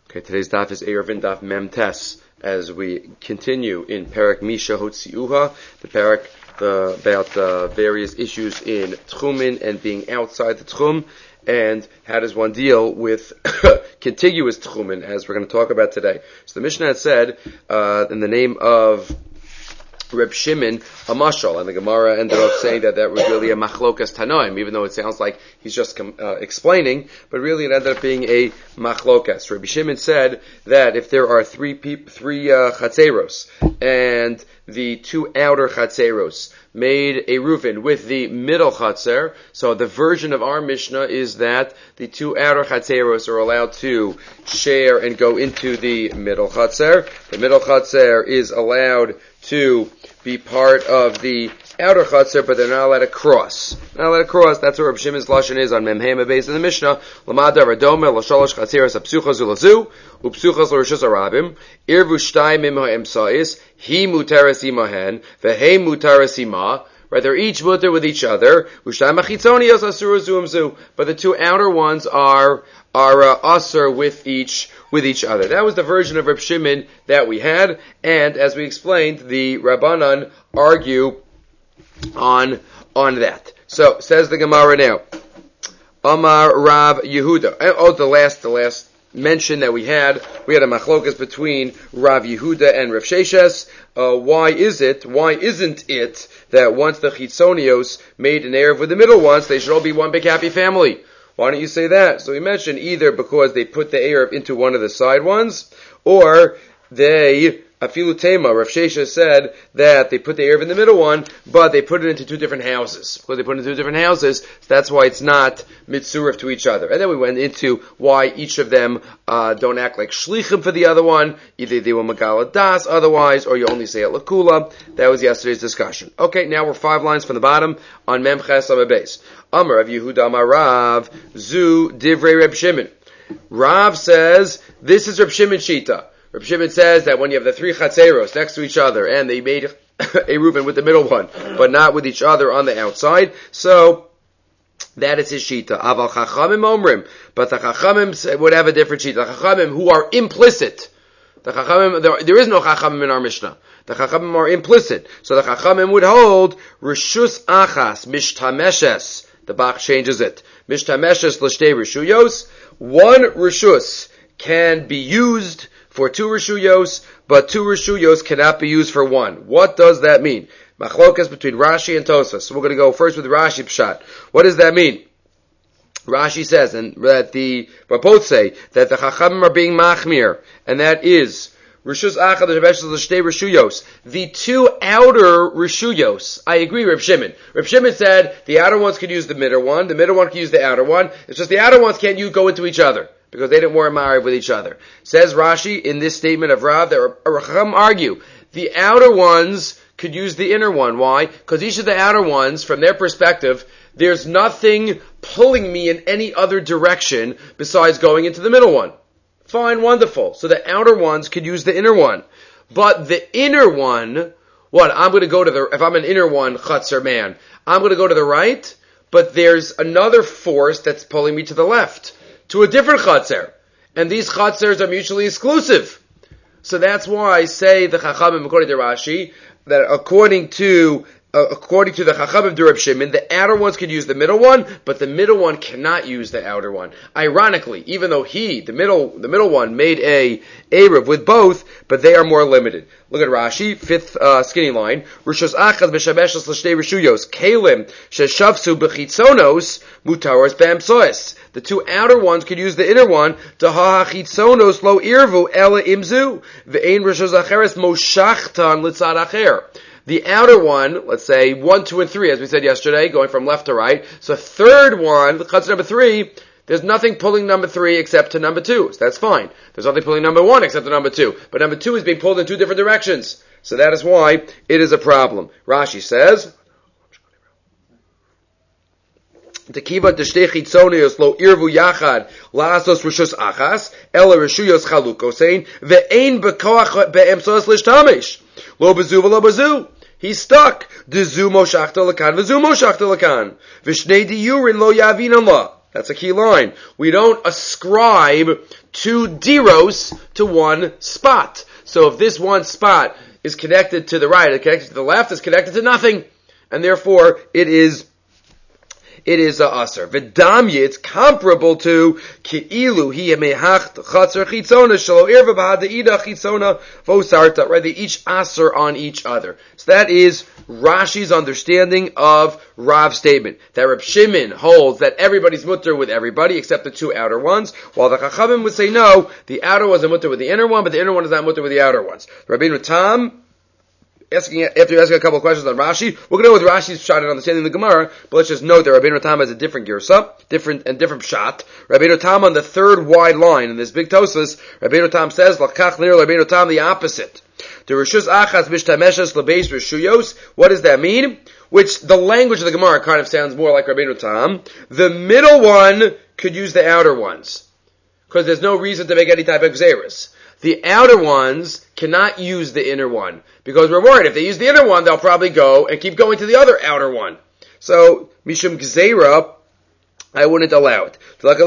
Okay, today's daf is Eruvin daf Mem Tes, as we continue in Perek Misha Hotziuha, the Perek about various issues in Tchumin and being outside the Tchum, and how does one deal with contiguous Tchumin, as we're going to talk about today. So the Mishnah had said, in the name of Reb Shimon, a mashal, and the Gemara ended up saying that was really a machlokas tanoim, even though it sounds like he's just explaining, but really it ended up being a machlokas. Reb Shimon said that if there are three chatzeros, and the two outer chatzeros made a rufin with the middle chatzer, so the version of our Mishnah is that the two outer chatzeros are allowed to share and go into the middle chatzer. The middle chatzer is allowed to be part of the outer chutzner, but they're not allowed to cross. Not allowed to cross. That's what Reb Shimon's lashon is on Memheim base in the Mishnah. Lamada Radome l'shalosh chatzeros apsuchas ulazu upsuchas l'rishus arabim irvu shtayim imha emsais he mutaras imahen vehe mutaras ima. Right, they're each mutar with each other. But the two outer ones are asur with each other. That was the version of Reb Shimon that we had, and as we explained, the Rabbanan argue on that. So says the Gemara now. Amar Rav Yehuda. Oh, the last mention that we had a machlokas between Rav Yehuda and Rav Sheshes. Why isn't it that once the Chitzonios made an erev with the middle ones, they should all be one big happy family? Why don't you say that? So we mentioned either because they put the erev into one of the side ones, or they, Afilu Tema, Rav Sheshes said that they put the erev in the middle one, but they put it into two different houses. Because they put it into two different houses, so that's why it's not mitzurif to each other. And then we went into why each of them don't act like shlichim for the other one. Either they were Megala Das otherwise, or you only say it Lakula. That was yesterday's discussion. Okay, now we're 5 lines from the bottom on Mem Ches Amabes. Amar Rav Yehuda Amar Rav Zu Divrei Reb Shimon. Rav says, this is Reb Shimon Shita. Reb Shimon says that when you have the 3 chatzeros next to each other, and they made a reuben with the middle one, but not with each other on the outside, so that is his shita. Aval chachamim omrim, but the chachamim would have a different shita. The chachamim who are implicit. The chachamim, there is no chachamim in our Mishnah. The chachamim are implicit. So the chachamim would hold rishus achas mishtameshes. The Bach changes it. Mishtameshes l'shtei rishuyos. One rishus can be used for 2 rishuyos, but 2 rishuyos cannot be used for 1. What does that mean? Machlokas between Rashi and Tosfos. So we're going to go first with Rashi Pshat. What does that mean? Rashi says, and that the Rapot say, that the Chachamim are being machmir, and that is Rishus Achad L'Shtei Rishuyos. The 2 outer Rishuyos. I agree, Reb Shimon. Reb Shimon said the outer ones could use the middle one can use the outer one. It's just the outer ones can't go into each other, because they didn't wear a mariv with each other. Says Rashi in this statement of Rav, that Racham argue the outer ones could use the inner one. Why? Because each of the outer ones, from their perspective, there's nothing pulling me in any other direction besides going into the middle one. Fine, wonderful. So the outer ones could use the inner one. But the inner one, I'm going to go to if I'm an inner one, Chatzer man, I'm going to go to the right, but there's another force that's pulling me to the left, to a different Chatzer. And these Chatzers are mutually exclusive. So that's why, say the Chachamim, according to Rashi, that according to the Chachamim of Reb Shimon, the outer ones could use the middle one, but the middle one cannot use the outer one. Ironically, even though the middle one made a Erev with both, but they are more limited. Look at Rashi, 5th skinny line. Rishos achad b'shameshos l'shtei rishuyos kelim sheshavsu b'chitzonos mutaros b'amsois. The 2 outer ones could use the inner one to ha-chitzonos lo irvu ela imzu ve'ein rishos acheres moshachtan litzad acher. The outer one, let's say 1, 2, and 3, as we said yesterday, going from left to right. So third one, the Chatzer number 3, there's nothing pulling number 3 except to number 2. So that's fine. There's nothing pulling number 1 except to number 2. But number 2 is being pulled in 2 different directions. So that is why it is a problem. Rashi says, Tekiva d'shtei chitzonios lo irvu yachad la'asos rishus achas ela rishuyos chalukosein ve'ein bekoach be'emsos lishtamish lo bezu v'lo bezu. He's stuck. Dezu moshachta lakan v'zu moshachta lakan v'shnei diyurin lo yavin Allah. That's a key line. We don't ascribe 2 diros to one spot. So if this one spot is connected to the right, it's connected to the left, it's connected to nothing. And therefore, it is a aser. V'damye, it's comparable to ki'ilu hi mehach chatzar chitzona shelo irva b'hada'ida chitzona v'osarta. Right, they each aser on each other. So that is Rashi's understanding of Rav's statement. That Reb Shimon holds that everybody's mutter with everybody except the 2 outer ones, while the Chachamim would say no, the outer ones are mutter with the inner one, but the inner one is not mutter with the outer ones. Rabbeinu Tam, after you ask a couple of questions on Rashi, we're going to go with Rashi's pshat and understanding the Gemara, but let's just note that Rabbeinu Tam has a different girsa, different pshat. Rabbeinu Tam on the 3rd wide line in this big Tosas, Rabbeinu Tam says, L'kach lir Rabbeinu Tam, the opposite. The Rishus Achas Mishtameshes Lebeis Rishuyos, what does that mean? Which the language of the Gemara kind of sounds more like Rabbeinu Tam. The middle one could use the outer ones, because there's no reason to make any type of gzeras. The outer ones cannot use the inner one, because we're worried if they use the inner one, they'll probably go and keep going to the other outer one. So, Mishum Gzeira, I wouldn't allow it.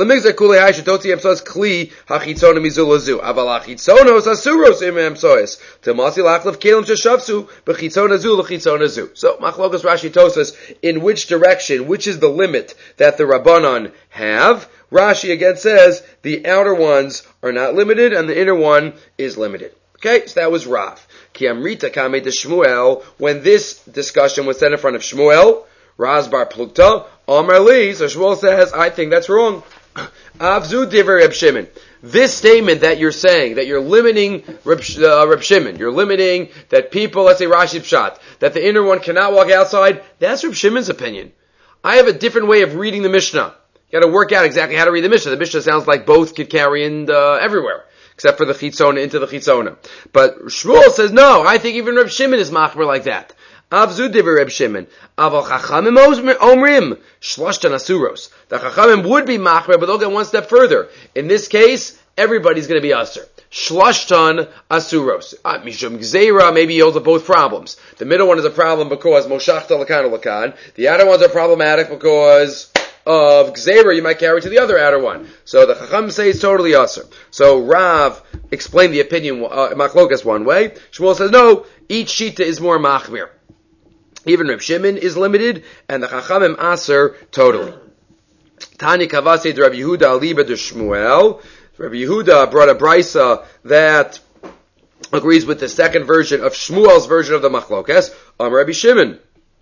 So, Machlokas Rashi Tosas, in which direction, which is the limit that the Rabbanon have? Rashi again says, the outer ones are not limited, and the inner one is limited. Okay, so that was Rav. Ki Amrita Kamei de Shmuel, when this discussion was said in front of Shmuel, Raz Bar Plukta, Amar Li, so Shmuel says, I think that's wrong. Avzu Diver Reb Shimon. This statement that you're saying, that you're limiting Reb Shimon, you're limiting that people, let's say Rashi Pshat, that the inner one cannot walk outside, that's Reb Shimon's opinion. I have a different way of reading the Mishnah. You got to work out exactly how to read the Mishnah. The Mishnah sounds like both could carry in everywhere, except for the Chitzona into the Chitzona. But Shmuel says, no, I think even Reb Shimon is machmer like that. Avzu divrei Reb Shimon. Aval Chachamim omrim shloshtan asuros. The Chachamim would be machmer, but they'll get one step further. In this case, everybody's going to be aser. Shloshtan asuros. Mishum gzeira, maybe yields of both problems. The middle one is a problem because moshachta lakan lakan. The outer ones are problematic because of Gzeira, you might carry to the other outer one. So the Chacham say it's totally aser. So Rav explained the opinion, Machlokas one way. Shmuel says, no, each Shita is more machmir. Even Reb Shimon is limited, and the Chachamim aser totally. Tani Kavase de Rabbi Yehuda aliba de Shmuel. Rabbi Yehuda brought a brisa that agrees with the second version of Shmuel's version of the Machlokas. Rabbi Shimon.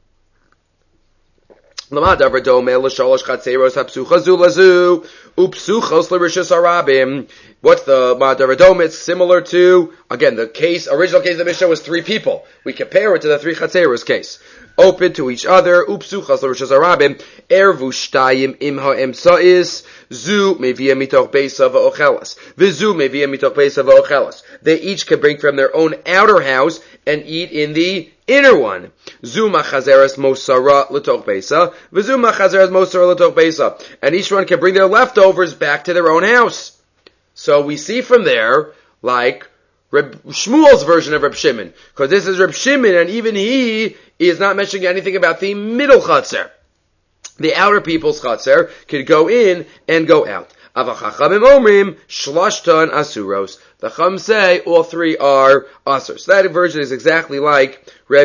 What's the Ma'adaradom? It's similar to, again, the original case of the Mishnah was 3 people. We compare it to the 3 Chatzeros case. Open to each other, upsuchas l'rishas harabim, ervu shtayim im ha'emsa'is, zu mevia mitoch beisa v'ochelas, v'zu mevia mitoch beisa v'ochelas. They each can bring from their own outer house and eat in the inner one. Zu machazeres mosara l'toch beisa, v'zu machazeres mosara l'toch beisa. And each one can bring their leftovers back to their own house. So we see from there, like, Shmuel's version of Reb Shimon, because this is Reb Shimon, and even he is not mentioning anything about the middle Chatzer. The outer people's Chatzer could go in and go out. Avachachamim omrim shlashtan asuros. The Chum say all 3 are asur. So that version is exactly like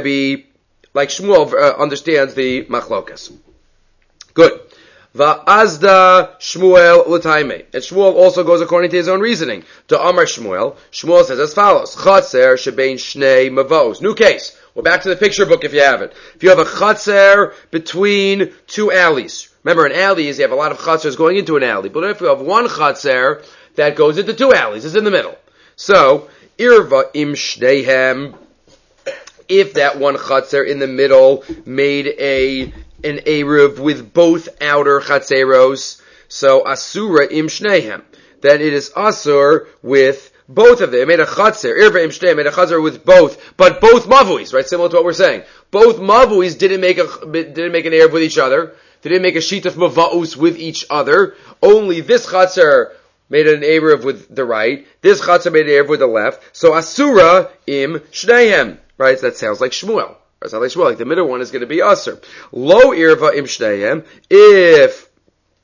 Shmuel understands the machlokas. Good. Va'azda Shmuel l'taimei. And Shmuel also goes according to his own reasoning. To Amar Shmuel says as follows. Chatzer shebein shnei mavos. New case. We're back to the picture book if you have it. If you have a chatzer between 2 alleys. Remember, in alleys, you have a lot of chatzers going into an alley. But if you have one chatzer that goes into 2 alleys, it's in the middle. So, irva im shneihem. If that one chatzer in the middle made an Eruv with both outer Chatzeros, so Asura im Shnehem, then it is Asur with both of them. It made a Chatzer, Irva im Shnehem, made a Chatzer with both, but both Mavuis, right? Similar to what we're saying. Both Mavuis didn't make an Eruv with each other. They didn't make a sheet of Mavaus with each other. Only this Chatzer made an Eruv with the right. This Chatzer made an Eruv with the left. So Asura im Shnehem, right? So that sounds like Shmuel. That's how they Shmuel. Like the middle one is going to be Aser. Lo irva im shneihem. If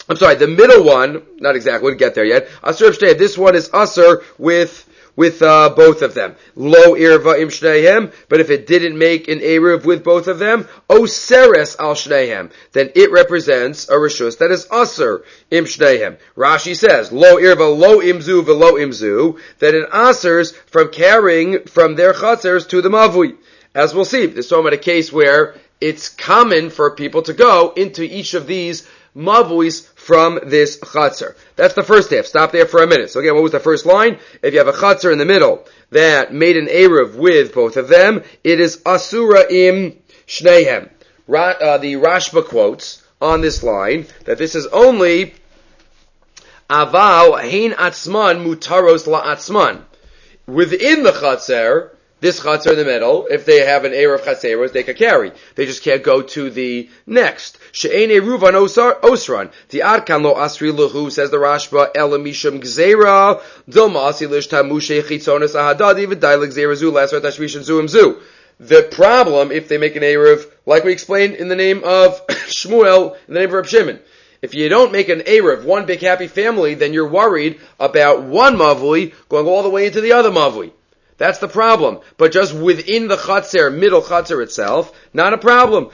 I'm sorry, the middle one, not exactly, we'll get there yet. Asur b'shneihem. This one is asur with both of them. Lo irva im shneihem, but if it didn't make an eruv with both of them, oseres al shneihem, then it represents a reshus that is asur im shneihem. Rashi says, lo irva lo imzu velo imzu, that it asurs from carrying from their chatzers to the mavui. As we'll see, there's talking about a case where it's common for people to go into each of these mavuis from this chatzar. That's the first half. Stop there for a minute. So again, what was the first line? If you have a chatzar in the middle that made an eruv with both of them, it is asura im shneihem. The Rashba quotes on this line that this is only aval hein atzman mutaros la atzman. Within the chatzar, this chatzar in the middle, if they have an eruv chatzeros, they can carry. They just can't go to the next. She'ein eruvan osran. Ti'arkan lo asri luhu, says the Rashba, elamisham gzeira, dilma asi lish tamushe chitzonas ahadadi, v'dai l'gzeira zu, lasrat ashvishan zuim zu. The problem, if they make an eruv, like we explained in the name of Shmuel, in the name of Reb Shimon, if you don't make an eruv, one big happy family, then you're worried about one mavui going all the way into the other mavui. That's the problem. But just within the chatzar, middle chatzar itself, not a problem.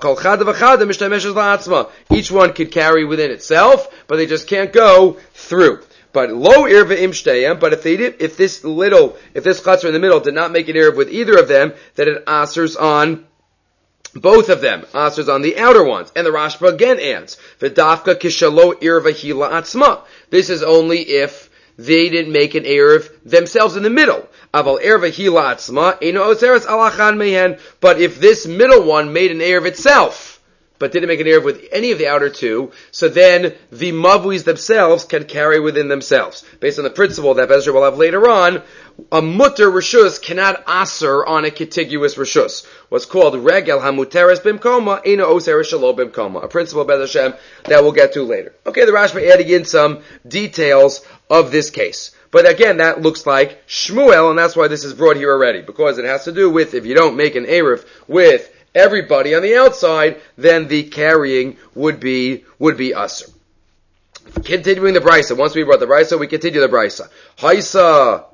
Each one could carry within itself, but they just can't go through. But lo irva im shteyem, but if this chatzar in the middle did not make an eruv with either of them, then it asers on both of them, asers on the outer ones. And the Rashba again adds, v'dafka kishalo irva hila atzma. This is only if they didn't make an eruv themselves in the middle. Aval erva hila atzma eino oseres alachan mehen. But if this middle one made an eruv itself, but didn't make an eruv with any of the outer two, so then the mavuis themselves can carry within themselves. Based on the principle that Bezra will have later on, a mutter reshus cannot aser on a contiguous reshus. What's called regel hamuteres bimkoma eino oseres shalo bimkoma. A principle Bez Hashem that we'll get to later. Okay, the Rashba adding in some details of this case. But again, that looks like Shmuel, and that's why this is brought here already, because it has to do with if you don't make an eruv with everybody on the outside, then the carrying would be usher. Continuing the brisa. Once we brought the brisa, we continue the brisa. Haisa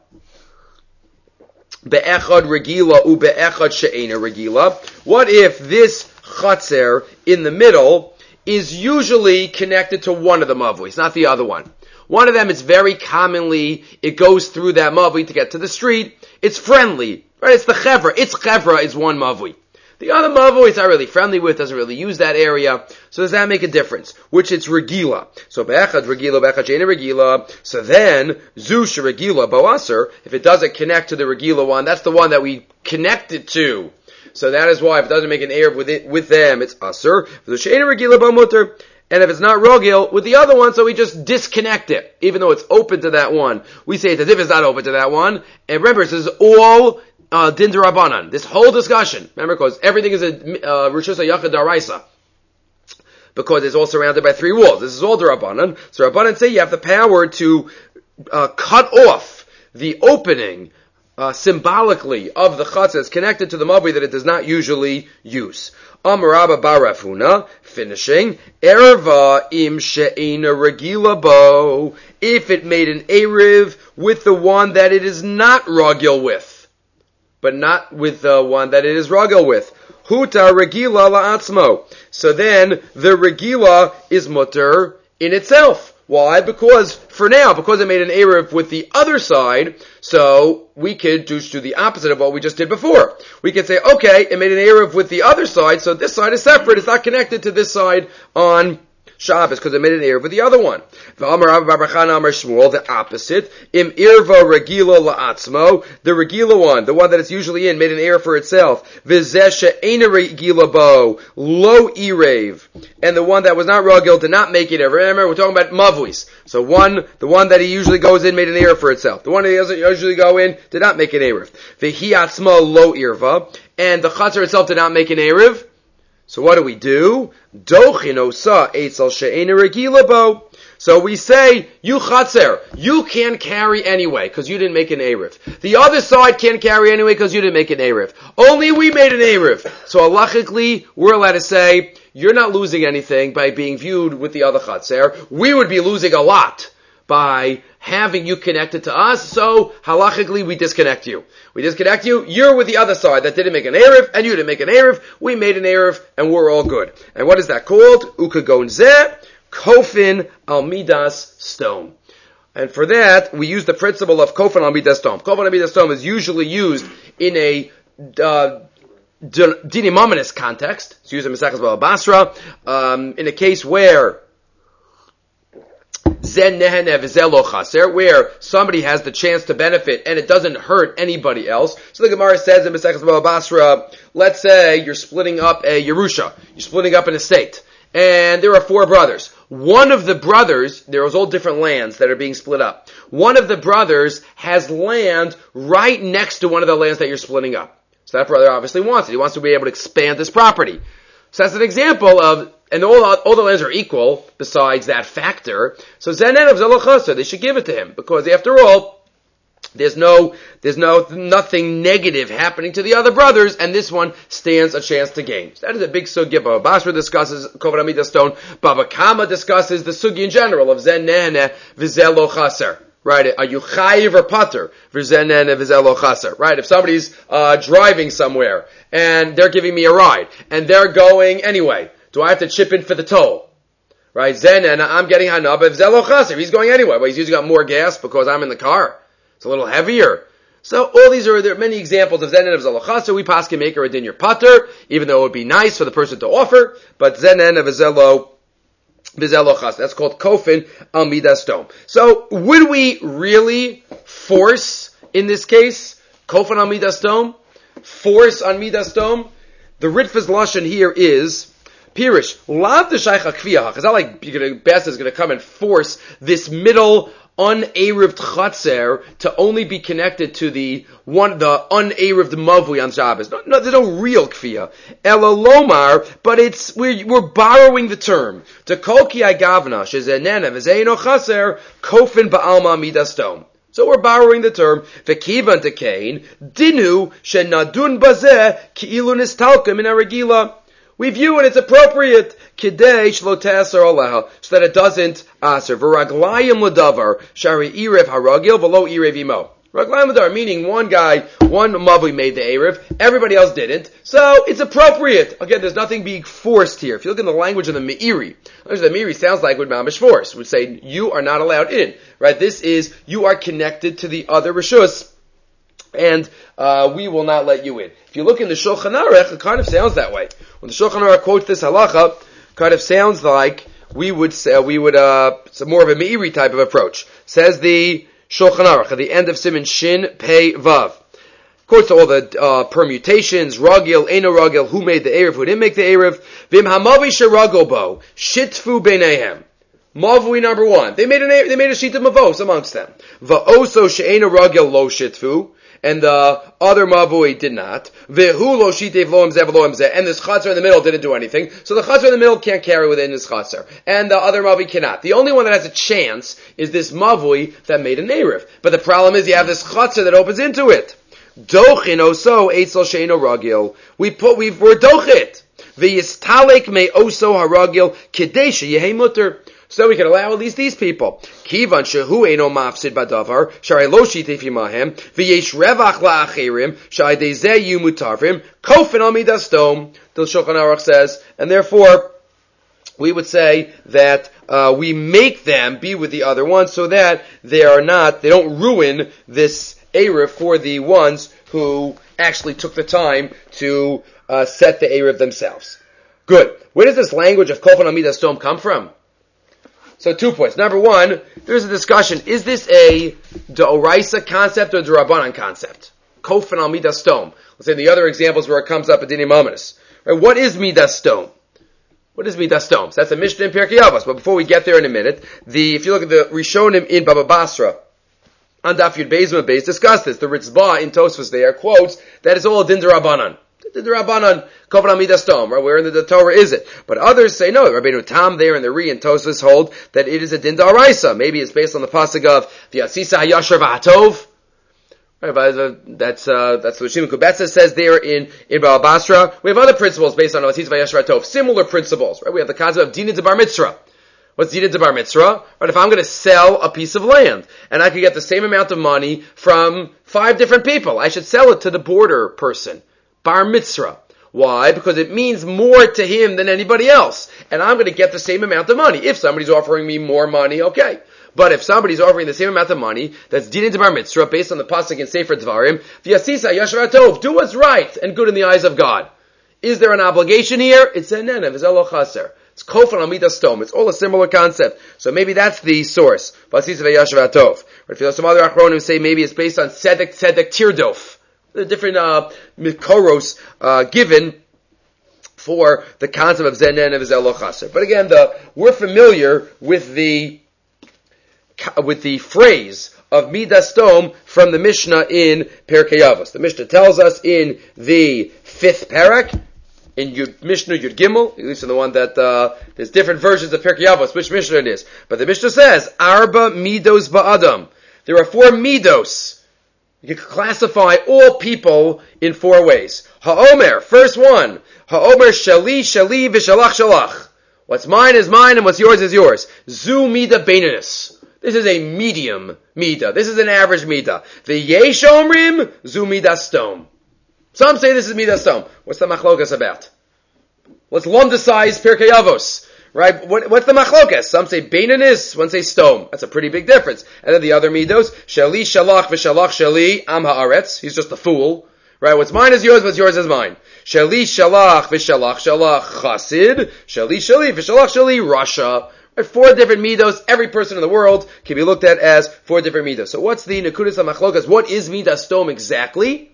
be'echad regila u be'echad she'ena regila. What if this chatzer in the middle is usually connected to one of the mavuis, not the other one? One of them is very commonly, it goes through that mavui to get to the street. It's friendly, right? It's the chevra. Its chevra is one mavui. The other mavui it's not really friendly with, doesn't really use that area. So does that make a difference? Which it's regila. So be'echad regila, be'echad she'ena regila. So then, zu she'regila bo'aser, if it doesn't connect to the regila one, that's the one that we connected to. So that is why if it doesn't make an eruv with them, it's aser. Zu she'ena regila bo'muter. And if it's not rogil with the other one, so we just disconnect it. Even though it's open to that one, we say it's as if it's not open to that one. And remember, this is all din d'Rabbanan. This whole discussion, remember, because everything is a reshus hayachid daraisa, because it's all surrounded by three walls. This is all d'Rabbanan. So Rabbanan say you have the power to cut off the opening symbolically of the chatzah that's connected to the mavui that it does not usually use. Amar Rabba bar Rafuna, finishing, erva im she'ena regila bo, if it made an eruv with the one that it is not ragil with, but not with the one that it is ragil with. Huta regila la'atzmo. So then, the regila is mutter in itself. Why? Because, for now, because it made an eruv with the other side, so we could do the opposite of what we just did before. We could say, okay, it made an eruv with the other side, so this side is separate, it's not connected to this side on Shabbos, because it made an eruv with the other one. The opposite. Im irva regila la'atzmo, the regila one, the one that it's usually in, made an eruv for itself. V'zesha eina regila bo, lo irev. And the one that was not ragil did not make it eruv. Remember, we're talking about mavuis. So the one that he usually goes in made an eruv for itself. The one that he doesn't usually go in did not make an eruv. V'hi atzmo lo irva. And the chatzar itself did not make an eruv. So what do we do? Dochin osa eitzel she'ena regila bo. So we say, you chatzer, you can't carry anyway, because you didn't make an eruv. The other side can't carry anyway, because you didn't make an eruv. Only we made an eruv. So halachically, we're allowed to say, you're not losing anything by being viewed with the other Chatzer. We would be losing a lot by having you connected to us, so halachically we disconnect you. We disconnect you, you're with the other side that didn't make an Erev, and you didn't make an Erev, we made an Erev, and we're all good. And what is that called? Ukagon zeh, kofin al midas stone. And for that, we use the principle of kofin al midas stone. Kofin al midas stone is usually used in a dinimominous context. It's used in Mesechus Baba Basra, in a case where where somebody has the chance to benefit and it doesn't hurt anybody else. So the Gemara says in Mesechus Baba Basra, let's say you're splitting up a Yerusha, you're splitting up an estate, and there are 4 brothers. One of the brothers, there was all different lands that are being split up. One of the brothers has land right next to one of the lands that you're splitting up. So that brother obviously wants it. He wants to be able to expand his property. So that's an example of, and all the lands are equal besides that factor. So Zenen of Zelochasa, they should give it to him, because after all, there's nothing negative happening to the other brothers, and this one stands a chance to gain. So that is a big sugya. Baba Basra discusses Kofin al midas stone. Baba Kama discusses the sugya in general of Zenen v'zelo chaser. Right? Are you chayiv or pater? V'zenen v'zelo chaser. Right? If somebody's driving somewhere and they're giving me a ride and they're going anyway, do I have to chip in for the toll? Right? Zenen, I'm getting hanab v'zelo chaser. He's going anyway, but he's using up more gas because I'm in the car. It's a little heavier. So all these there are many examples of Zenen of Zelo. We pass can make her a din your pater, even though it would be nice for the person to offer, but Zenen of Zelo chas. That's called Kofin al midas stone. So would we really force, in this case, Kofin al midas stone? Force on midas stone? The Ritva's Lashon here is Pirish, lav the Shaycha Kviyah. It's not like Best is going to come and force this middle un-Erev Chatzer to only be connected to the un-Erev Mavui on Shabbos. No, there's no real Kfiyah. Ela Lomar, but we're borrowing the term. To Kol Ki Agavna, Shezenena, V'zeino Chaser, Kofin Ba'alma Midas Stone. So we're borrowing the term, V'kivan Tekain, Dinu, Shenadun Bazeh, Ki'ilu Nistalka Min HaRegila. We view it, it's appropriate, Kidei Shlo Te'asar Aleha, so that it doesn't aser. V'raglayim l'davar, Shari Irev haragil, v'lo Irev imo. Raglayim l'davar, meaning one Mavui made the Erev, everybody else didn't, so it's appropriate. Again, there's nothing being forced here. If you look in the language of the Meiri, the Meiri sounds like what Mamish force would say, you are not allowed in. Right? This is, you are connected to the other Rishus, and we will not let you in. If you look in the Shulchan Aruch, it kind of sounds that way. When the Shulchan Aruch quotes this halacha, kind of sounds like it's more of a Meiri type of approach. Says the Shulchan Aruch at the end of Siman Shin Pei Vav. Quotes all the permutations, Ragil, Eino Ragil, who made the Erev, who didn't make the Erev. Vim Hamavi Sherago Bo, Shitfu Beinehem. Mavui number 1. They made a sheet of mavos amongst them. Va'oso she'ena ragil lo shitfu. And the other mavui did not. Ve'hu lo shitev lo imzeh v'lo imzeh. And this chatzar in the middle didn't do anything. So the chatzar in the middle can't carry within this chatzar. And the other mavui cannot. The only one that has a chance is this mavui that made a nerev. But the problem is you have this chatzar that opens into it. Dochin oso eitzel she'ena ragil. We're dochit. Ve'yistalek me oso haragil kidei she'yehei mutter. So we can allow at least these people. Kivan shehu eino mafsid badavar, shari lo shitef imahem, v'yesh revach la'achirim, shari dezeh yu mutarvim, kofin al midas stone, the Shulchan Aruch says, and therefore, we would say that we make them be with the other ones so that they don't ruin this Erev for the ones who actually took the time to set the Erev themselves. Good. Where does this language of kofin al midas stone come from? So 2 points. Number 1, there's a discussion. Is this a D'oraisa concept or a D'Rabbanan concept? Kofin al midas stone. Let's say the other examples where it comes up at Dinim Ominous. Right, what is midas stone? What is midas stone? So that's a Mishnah in Pirkei Avos. But before we get there in a minute, if you look at the Rishonim in Baba Basra, on Daf Yud Beis Mah Beis, discuss this. The Ritzbah in Tosfos there quotes that it's all Din D'Rabbanan. The Rabbanan Kofin al midas stone, right? Where in the Torah is it? But others say no. Rabbeinu Tam there in the Ri and Tosfos hold that it is a din d'oraisa. Maybe it's based on the pasuk of V'yatzisa hayashar v'hatov. Right, that's what Shimon Kubetza says there in Baal Basra. We have other principles based on Vasis Vayashav Tov, similar principles. Right, we have the concept of Dina Bar Mitzvah. What's Dina Bar Mitzvah? Right, if I'm going to sell a piece of land and I could get the same amount of money from 5 different people, I should sell it to the border person. Bar Mitzvah. Why? Because it means more to him than anybody else. And I'm going to get the same amount of money. If somebody's offering me more money, okay. But if somebody's offering the same amount of money, that's Dina Bar Mitzvah, based on the pasuk in Sefer Dvarim, V'yasisa Yashar Tov, do what's right and good in the eyes of God. Is there an obligation here? It's a nene, v'zelo chaser. It's kofan amidas stom. It's all a similar concept. So maybe that's the source. V'yasisa V'yashar Tov. Or some other achronim say maybe it's based on tzedek tirdof. The different mikoros given for the concept of zenen and v'zelo chaser. But again, we're familiar with the phrase of Midas Dom from the Mishnah in Pirkei Avos. The Mishnah tells us in the 5th parak, in Mishnah Yud Gimel, at least in the one that, there's different versions of Pirkei Avos, which Mishnah it is. But the Mishnah says, Arba Midos Ba'adam. There are 4 Midos. You can classify all people in 4 ways. Ha'omer, first one. Ha'omer Shali, Shali, V'shalach, Shalach. What's mine is mine, and what's yours is yours. Zu Mida Beinanus. This is a medium midah. This is an average midah. The yesh omrim zu midas stom. Some say this is midas stom. What's the machlokas about? Let's lumdicize Pirkei Avos. Right? What's the machlokas? Some say beinanis, one say stom. That's a pretty big difference. And then the other midos, shali shalach v'shalach shali am haaretz. He's just a fool. Right? What's mine is yours, what's yours is mine. Shali shalach v'shalach shalach chasid. Shali shali v'shalach shali rasha. 4 different midos. Every person in the world can be looked at as 4 different midos. So what's the nekudas hamachlokas? What is midas stom exactly?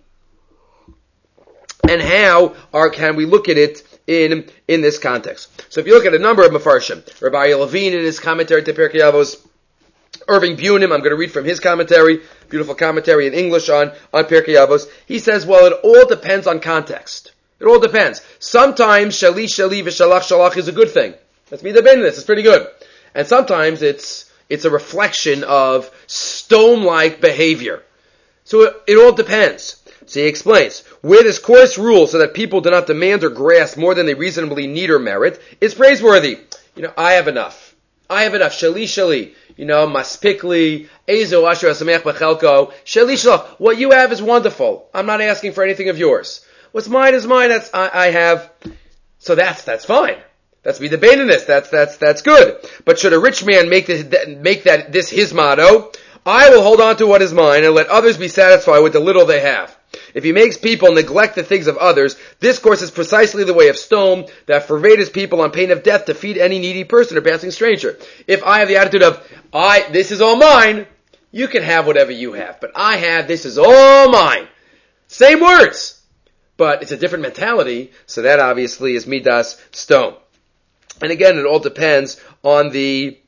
And how can we look at it in this context? So if you look at a number of mafarshim, Rabbi Levine in his commentary to Pirkei Avos, Irving Bunim, I'm going to read from his commentary, beautiful commentary in English on Pirkei Avos. He says, well, it all depends on context. It all depends. Sometimes shali shali v'shalach shalach is a good thing. That's midah beinanus. It's pretty good. And sometimes it's a reflection of stone-like behavior. So it all depends. So he explains, where this coarse rule so that people do not demand or grasp more than they reasonably need or merit is praiseworthy. I have enough. Shali shali. Maspikli, ezo asher asamech b'chelko. Shali shalach. What you have is wonderful. I'm not asking for anything of yours. What's mine is mine. I have. So that's fine. That's midah beinanus. That's good. But should a rich man make this his motto? I will hold on to what is mine and let others be satisfied with the little they have. If he makes people neglect the things of others, this course is precisely the way of stone that forbade people on pain of death to feed any needy person or passing stranger. If I have the attitude of, this is all mine, you can have whatever you have, but this is all mine. Same words, but it's a different mentality, so that obviously is midas stone. And again, it all depends on the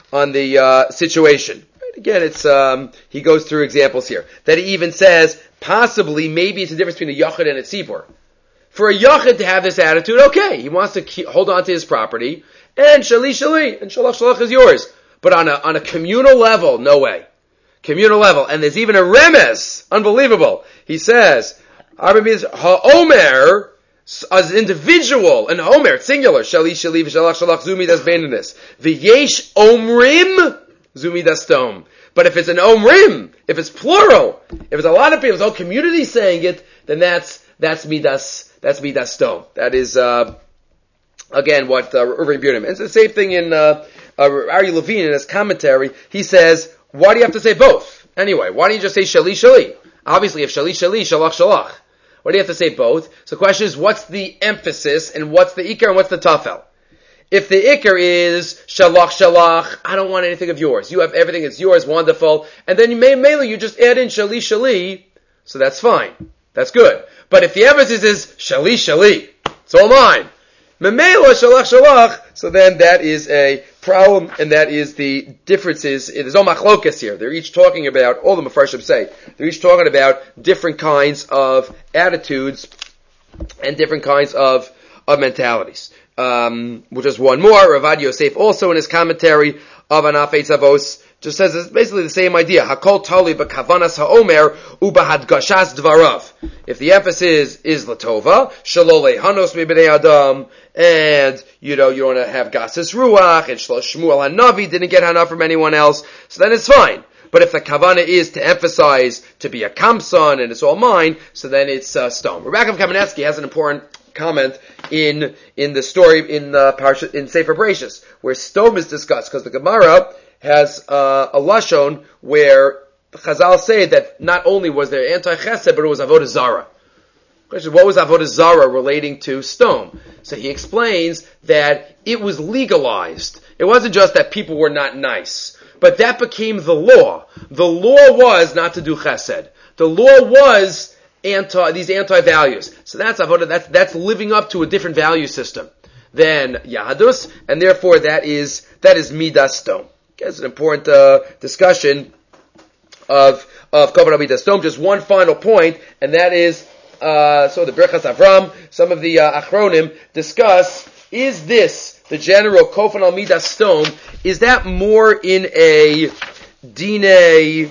situation. Again, it's he goes through examples here that he even says maybe it's a difference between a yachid and a tzibur. For a yachid to have this attitude, okay, he wants to hold on to his property, and shali shali and shalach shalach is yours. But on a communal level, no way. Communal level, and there's even a remez, unbelievable. He says, ha'omer. As an individual, an omer, singular, shali shali v'shalach shalach zumi das beinanus. V'yesh omrim zumi das stom. But if it's an omrim, if it's plural, if it's a lot of people, the whole community saying it, then that's midas stom. That is again what Irving Bunim. It's the same thing in Ari Levine in his commentary. He says, why do you have to say both? Anyway, why don't you just say shali shali? Obviously, if shali shali, shalach shalach. Why do you have to say both? So the question is, what's the emphasis, and what's the ikar, and what's the tafel? If the ikar is shalach shalach, I don't want anything of yours. You have everything, it's yours, wonderful. And then you just add in shali shali, so that's fine. That's good. But if the emphasis is shali shali, it's all mine. Memela shalach shalach, so then that is a problem, and that is the differences. There's no machlokas here. They're each talking about, all the Mefarshim say, they're each talking about different kinds of attitudes and different kinds of mentalities. Which is one more. Ravad Yosef also in his commentary of Anaf Eitz Avos just says it's basically the same idea. Hakol tali b'kavanas ha'omer ubahadgashas dvarav. If the emphasis is latova, shalole hanos mibnei adam, and you don't want to have gases ruach, and Shmuel hanavi didn't get hana from anyone else, so then it's fine. But if the kavana is to emphasize to be a kamson and it's all mine, so then it's stone. Rebbe Kamenetsky has an important comment in the story in the parsha in Sefer Bereshis, where stone is discussed, because the Gemara has a lashon where Chazal say that not only was there anti-chesed, but it was avodah zara. Question: what was avodah zara relating to stone? So he explains that it was legalized. It wasn't just that people were not nice, but that became the law. The law was not to do chesed. The law was these anti-values. So that's avodah. That's living up to a different value system than Yahadus, and therefore that is midas stone. It's an important discussion of Kavod Midas Stone. Just one final point, and that is so the Birchas Avram. Some of the Achronim discuss: is this the general Kofan al Midas Stone? Is that more in a dine,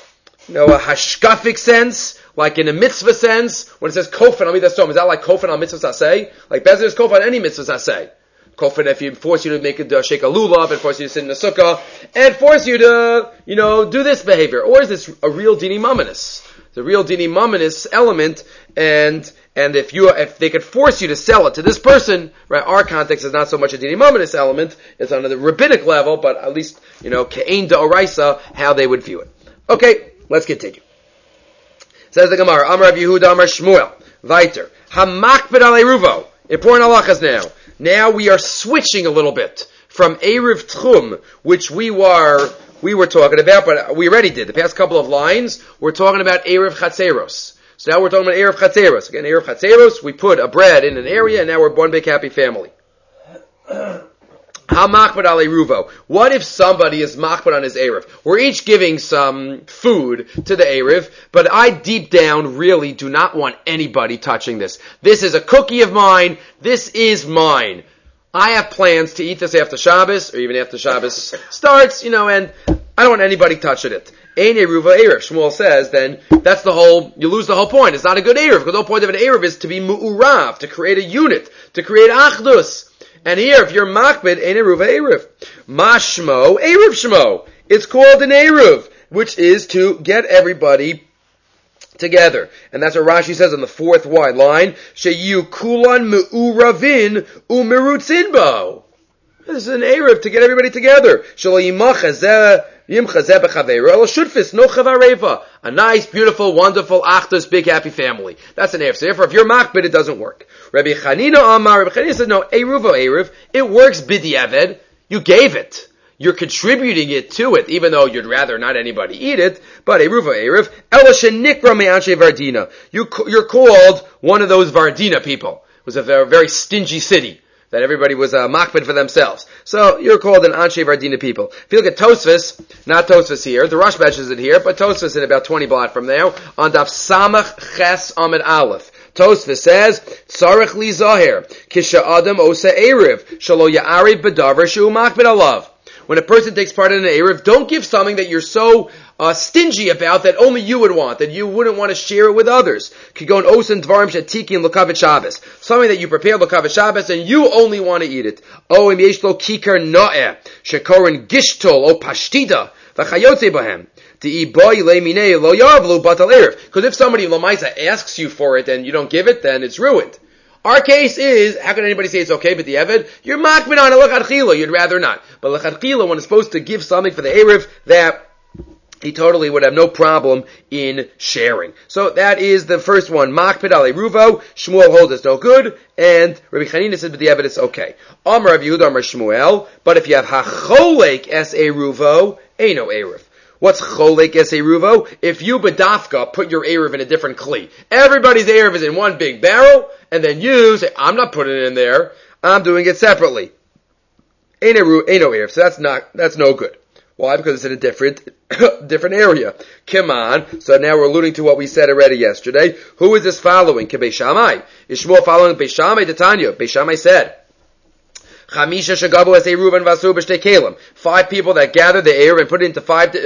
a hashkafic sense, like in a mitzvah sense? When it says Kofan al Midas Stone, is that like Kofan al Mitzvah Saseh? Like Bezer is Kofan any Mitzvah Saseh. Kofan, if you force you to make a shake a lulav, and force you to sit in a sukkah, and force you to, do this behavior. Or is this a real dini mamanis? The real dini mamanis element, and if they could force you to sell it to this person, right, our context is not so much a dini mamanis element, it's on the rabbinic level, but at least, ke'ein da'oraisa, how they would view it. Okay, let's continue. Says the Gemara, Amar Rav Yehuda, Amar Shmuel, Viter, Hamakbid al Eruvo, important halachas now. Now we are switching a little bit from Erev Tchum, which we were talking about, but we already did. The past couple of lines, we're talking about Erev Chatzeros. So now we're talking about Erev Chatzeros. Again, Erev Chatzeros, we put a bread in an area, and now we're one big happy family. Ha-machbad al Eruvo. What if somebody is machbad on his Erev? We're each giving some food to the Erev, but I deep down really do not want anybody touching this. This is a cookie of mine. This is mine. I have plans to eat this after Shabbos, or even after Shabbos starts, and I don't want anybody touching it. Ein Eruva Erev. Shmuel says, then, you lose the whole point. It's not a good Erev, because the whole point of an Erev is to be mu'urav, to create a unit, to create achdus. And here, if you're makbid, ein eruv erev. Mashmo, erev shmo. It's called an erev, which is to get everybody together. And that's what Rashi says on the fourth wide line. Sheyu kulan me'uravin u'merutzin bo. This is an erev to get everybody together. A nice, beautiful, wonderful, achdus, big, happy family. That's an erev. So therefore, if you're makbid, it doesn't work. Rabbi Chanina said, no, erev, it works b'diavad. You gave it. You're contributing it to it, even though you'd rather not anybody eat it. But erev, ela shenikra me'anshe Vardina. You're called one of those Vardina people. It was a very, very stingy city that everybody was makbid for themselves. So you're called an Anshe Vardina people. If you look at Tosfos, not Tosfos here, the Rosh mentions it here, but Tosfos in about 20 blot from there, on Daf Samach Ches Amid Aleph. Tosfos says, Tzarech li Zahir, Kisha Adam Osa Erev, Shalo Ya'ari B'davar Shu Makbid Alav. When a person takes part in an Erev, don't give something that you're so stingy about that only you would want, that you wouldn't want to share it with others. Kigon osen dvarim shetiki and l'kavet Shabbos. Something that you prepare l'kavet Shabbos and you only want to eat it. O im yesh lo kikar no'eh, shekorin gishtol o pashtida, v'chayotze bahem. Because if somebody Lamaisa asks you for it and you don't give it, then it's ruined. Our case is, how can anybody say it's okay, but the Eved, you're makbid on a l'chadchila, you'd rather not. But l'chadchila, when it's supposed to give something for the Erev, that he totally would have no problem in sharing. So that is the first one. Makbid al Eruvo, Shmuel holds it's no good, and Rabbi Chanina said, but the Eved it's okay. Amar Rav Yehuda, Amar Shmuel, but if you have hacholek es Eruvo, ain't no Erev. What's cholek es eruvo? If you bedafka put your erev in a different kli, everybody's erev is in one big barrel, and then you say, "I'm not putting it in there. I'm doing it separately." Ain't no erev, so that's no good. Why? Because it's in a different area. Come on. So now we're alluding to what we said already yesterday. Who is this following? Beis Shammai. Is Shmuel following Beis Shammai? Tanya. Beis Shammai said, Chamisha shagabu as Eruv and Vasu b'shtei kelim. 5 people that gather the Eruv and put it into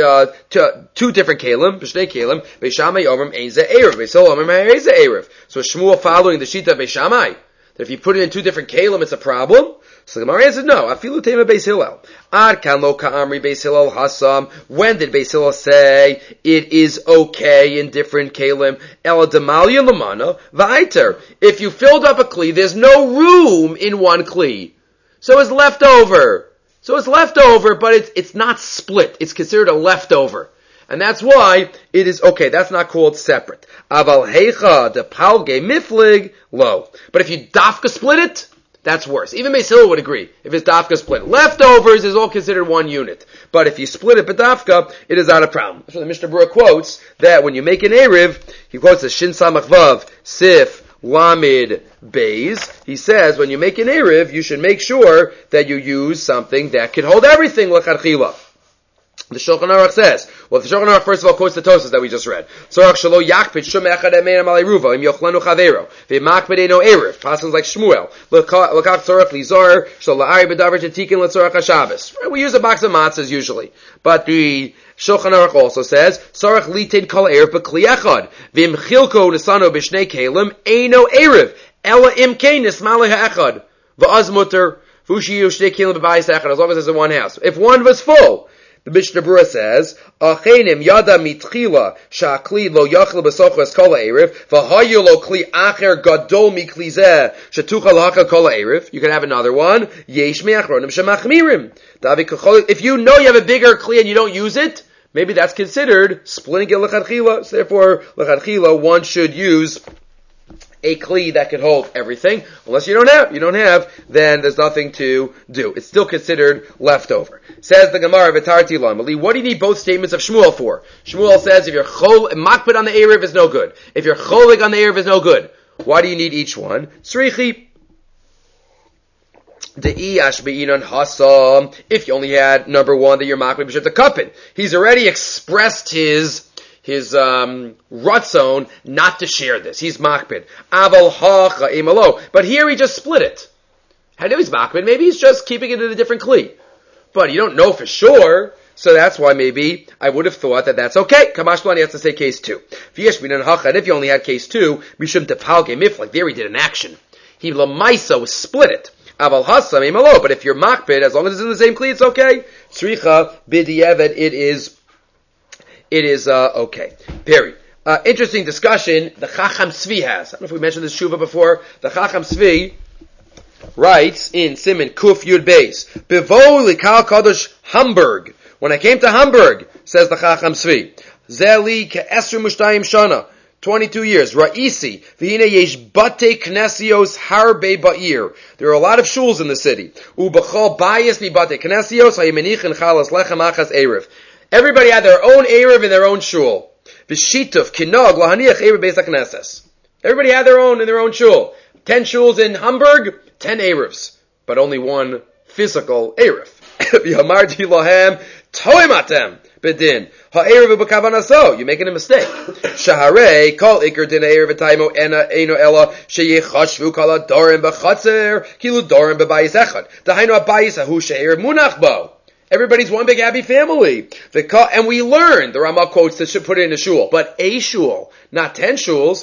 2 different kelim, b'shtei kelim. Beishamai Omrim ein ze Eruv. Beisol Omrim ein ze Eruv. So Shmuel following the Shita of Beishamai, that if you put it in 2 different kelim, it's a problem. So the Gemara answered, no. Afilu tema Beis Hillel. Ad kan lo ka'amri Beis Hillel hasam. When did Beis Hillel say it is okay in different kelim? Ela demalia lamana v'aiter. If you filled up a kli, there's no room in one kli, so it's left over. But it's not split. It's considered a leftover. And that's why it is okay. That's not called separate. Aval heicha de palge miflig lo. But if you dafka split it, that's worse. Even Beis Hillel would agree if it's dafka split. Leftovers is all considered one unit. But if you split it b'dafka, it is not a problem. So the Mishnah Berurah quotes that when you make an Erev, he quotes the Shin Samach Vav, Sif, Lamid, Beis. He says when you make an Erev, you should make sure that you use something that can hold everything l'chadchila. The Shulchan Aruch says, well, the Shulchan Aruch first of all quotes the Tosas that we just read. Sorach shelo yakpid shum echad emein amalei ruva im yochlenu chavero v'makpid eno erev. Passages like Shmuel l'kach tzorach lizar shel la'ari b'davar tetikin l'tzorach haShabbos. We use a box of matzahs usually, but the Shulchan Aruch also says sorach litin kol erev b'kli echad v'im chilko nesano b'shnei kelim eno erev ela imkein nismalei ha'echad v'az muter v'ushiyu shnei kelim b'bayis echad, as long as there's in one house. If one was full, the Mishnah Berurah says, "Achenim yada mitchila shakli lo yachel besochas kol ha'erev v'hayu lo kli acher gadol mikli zeh shetuchal hachal kol ha'erev." You can have another one. Yesh me'achronim shemachmirim. If you know you have a bigger kli and you don't use it, maybe that's considered splitting it l'chadchila. So therefore, l'chadchila one should use a kli that could hold everything. Unless you don't have, then there's nothing to do. It's still considered leftover. Says the Gemara, V'tarti Lamali, what do you need both statements of Shmuel for? Shmuel says if you're makpid on the Erev is no good. If you're cholig on the Erev is no good. Why do you need each one? Srichi. If you only had number 1 that you're makpid b'shem the kapin. He's already expressed his ratzon not to share this. He's makpid. Aval hacha imalo. But here he just split it. I know he's makpid. Maybe he's just keeping it in a different kli. But you don't know for sure. So that's why maybe I would have thought that that's okay. Kamash Plani has to say case 2. And if you only had case 2, mishum tepalge miflik. There he did an action. He lamaisa was split it. Aval hasa imalo. But if you're makpid, as long as it's in the same kli, it's okay. Tzricha b'diavad, it is okay. Period. Interesting discussion the Chacham Tzvi has. I don't know if we mentioned this Shuvah before. The Chacham Tzvi writes in Siman Kuf Yud Beis, Bevo likal kadosh Hamburg. When I came to Hamburg, says the Chacham Tzvi, Zeli ke'esru mushtayim shana, 22 years. Ra'isi, v'hine yesh bate knesios harbe ba'ir. There are a lot of shuls in the city. U'bachol bayis mi bate knesios ha'yemenich chalas lechem achas erev. Everybody had their own Erev in their own shul. V'shituf kinog lahaniach Erev beis hakneses. Everybody had their own in their own shul. 10 shuls in Hamburg, 10 Erevs, but only one physical Erev. V'hamarti lahem toimatem bedin ha'erev b'kavanaso. You're making a mistake. Shaharei kol ikar din Erev v'taimo eno ella sheyechashvu kol adorim b'chatzer kilu dorim b'bayis echad. Dahainu abayis ahu she'erev munach bo. Everybody's one big happy family. And we learned, the Ramah quotes that should put it in a shul, but a shul, not 10 shuls.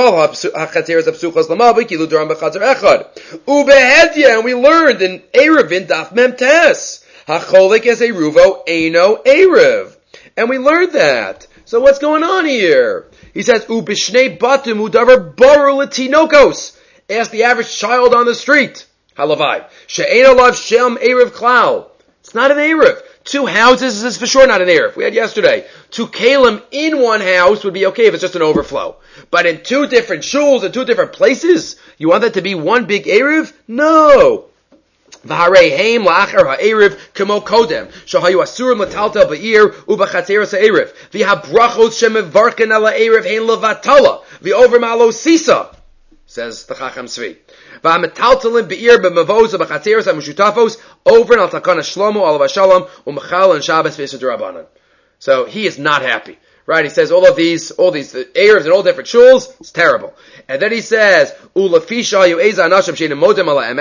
And we learned in Erevin Daf Mem Tes, Hacholik as a ruvo eno Erev. And we learned that. So what's going on here? He says, Ubishnei batum udavar baru latinokos. Ask the average child on the street. Halavai. She'ena lav shem Erev klal. It's not an Erev. 2 houses is for sure not an Erev. We had yesterday. 2 kalim in one house would be okay if it's just an overflow. But in 2 different shuls, in 2 different places, you want that to be one big Erev? No. V'harei heim la'acher ha'erev kamo kodem shahayu asurim l'taltel ba'ir u'b'chatzeres ha'erev v'habrachos shemevarken ala erev hein levatala v'over malo sisa, says the Chacham Tzvi. V'hametaltelim be'ir b'mavoza b'chatzeres ha'mushutafos over al takana shlomo alav shalom u'machal and Shabbos v'isur d'Rabbanan. So he is not happy. Right? He says all these Erevs in all different shuls, it's terrible. And then he says, Ulafisha yu'eza anashim she'enim modem ala emes.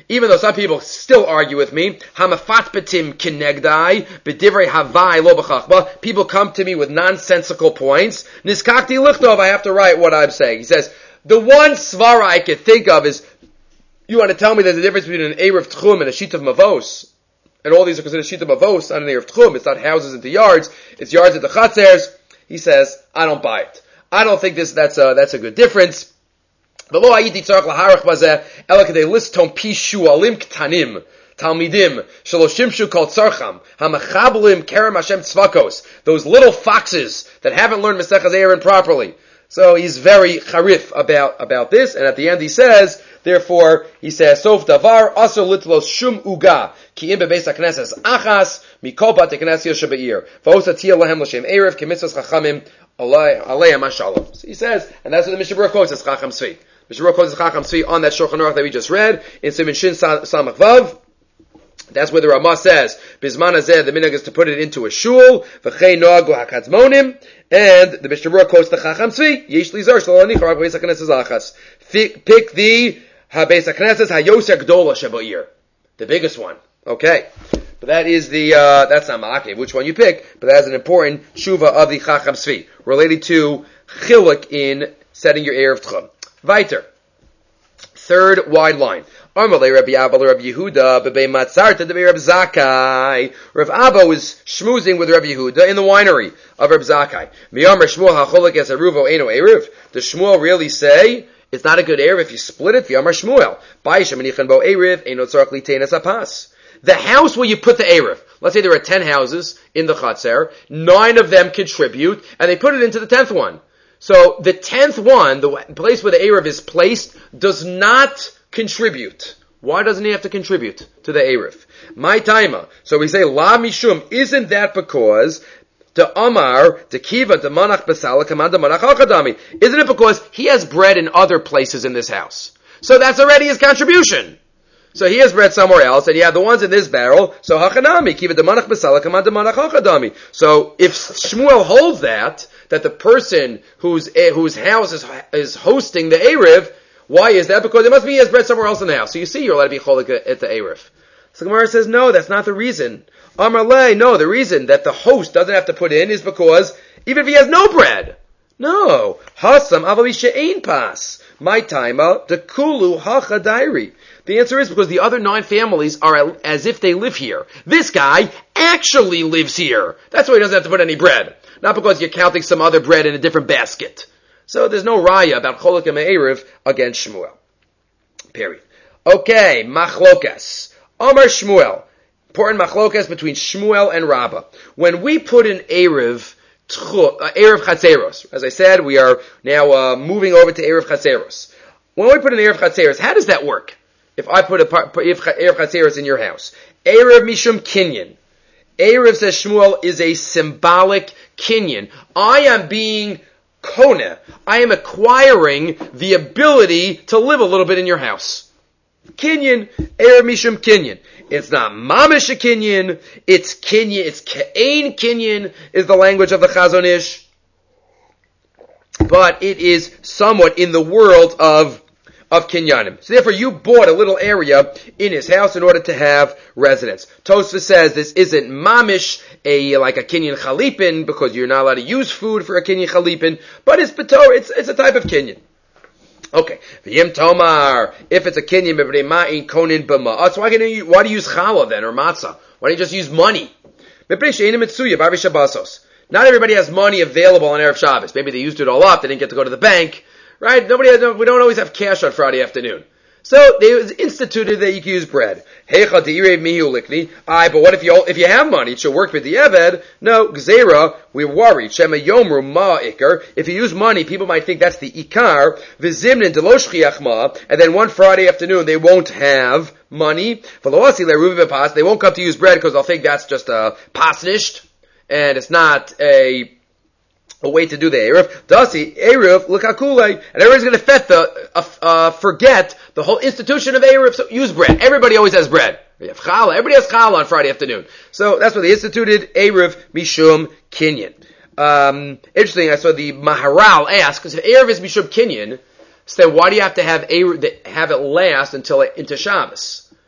even though some people still argue with me, hamafatpatim kinegdai, b'divrei havai lo b'chachma, people come to me with nonsensical points, niskakti lichtov, I have to write what I'm saying. He says, the one svara I could think of is, you want to tell me there's a difference between an Erev Tchum and a Sheet of Mavos, and all these are considered Sheet of Mavos, not an Erev Tchum, it's not houses into yards, it's yards into chatzers. He says, I don't buy it. I don't think that's a good difference. V'lo hayiti tzarich laharach bazeh, ela kedei listom pishu alim ktanim, talmidim, shelo shimshu kol tzarcham, hamachablim kerem Hashem tzvakos, those little foxes that haven't learned Mesechas Aaron properly. So he's very charif about this, and at the end he says, therefore, he says, Sof davar aso litlos shum uga, ki im bebeis hakneses achas, mikol bate knesiyah shebe'ir, v'os atiyah lahem l'shem erev, kemitzvos chachamim, aleim mashalom. So he says, and that's what the Mishnah Berurah quotes as Chacham Tzvi. Mishnah Berurah quotes as Chacham Tzvi on that Shulchan Aruch that we just read, in Siman Shin Samach Vav. That's where the Ramah says, Bizman hazeh, the minhag is to put it into a shul, v'chei noagu hakatzmonim, and the Mishnah Berurah quotes the Chacham Tzvi, yesh li zar shelo anicha rak beis hakneses achas. Pick the ha-beis hakneses ha-yoser gdola sheba'ir, the biggest one. Okay. But that is that's not ma'akev, which one you pick, but that is an important tshuva of the Chacham Tzvi, related to chiluk in setting your Erev Tchum. Weiter. Third wide line. Amalei Rabbi Abba Rabbi Yehuda bebei matzarta debei Rabbi Zakkai. Rav Abba was schmoozing with Rabbi Yehuda in the winery of Rabbi Zakkai. Miyamer Shmuel hacholek es aruvo eno erev. Does Shmuel really say it's not a good erev if you split it? V'yamar Shmuel ba'isha menichan bo erev eno tzarach litein apas. The house where you put the erev. Let's say there are 10 houses in the Chatzer, 9 of them contribute, and they put it into the 10th one. So the 10th one, the place where the erev is placed, does not contribute. Why doesn't he have to contribute to the erev? My taima. So we say la mishum. Isn't that because the Amar, the Kiva, the Manach Basala, Command the Manach Hakadami? Isn't it because he has bread in other places in this house? So that's already his contribution. So he has bread somewhere else, and you have the ones in this barrel. So Hachanami, Kiva the Manach Basala, Command the Manach Hakadami. So if Shmuel holds that the person whose house is hosting the erev, why is that? Because it must be he has bread somewhere else in the house. So you see, you're allowed to be cholik at the erev. So Gemara says, no, that's not the reason. Amar le, no, the reason that the host doesn't have to put in is because even if he has no bread. No. Hasam avali she'ein pas. My taima, the kulu hachadairi. The answer is because the other 9 families are as if they live here. This guy actually lives here. That's why he doesn't have to put any bread. Not because you're counting some other bread in a different basket. So there's no raya about Cholok and Me'erev against Shmuel. Period. Okay, machlokas. Amar Shmuel. Important machlokas between Shmuel and Rabbah. When we put an Erev Chatzeros, as I said, we are now moving over to Erev Chatzeros. When we put an Erev Chatzeros, how does that work? If I put Erev Chatzeros in your house. Erev Mishum Kinyan. Erev, says Shmuel, is a symbolic kinyan. I am being kona. I am acquiring the ability to live a little bit in your house. Kinyan, Erev Mishum Kinyan. It's not mamish a kinyan, it's kinyan, it's ke'ain kinyan, is the language of the Chazon Ish. But it is somewhat in the world of kinyanim. So therefore you bought a little area in his house in order to have residence. Tosfos says this isn't mamish, like a kinyan chalipin, because you're not allowed to use food for a kinyan chalipin, but it's a type of kinyan. Okay. V'yim tomar, if it's a kinyan b'brei konin b'ma'at, so why do you use challah then, or matzah? Why don't you just use money? Not everybody has money available on Erev Shabbos. Maybe they used it all up, they didn't get to go to the bank. Right? We don't always have cash on Friday afternoon. So they instituted that you can use bread. But what if you have money? It should work with the Eved. No, Gzeira, we're worried. Shema Yomru Ma Ikar. If you use money, people might think that's the Ikar. Vizimnin Delosh Chiachma. And then one Friday afternoon, they won't have money. They won't come to use bread because they'll think that's just a pasnisht. And it's not a way to do the Erev. Dasi, Erev, l'kakule. And everybody's going to forget the whole institution of Erev. So use bread. Everybody always has bread. We have challah. Everybody has challah on Friday afternoon. So that's what they instituted Erev Mishum Kinyan. Interesting, I saw the Maharal ask, because if Erev is Mishum Kinyan, so then why do you have to have it last into Shabbos?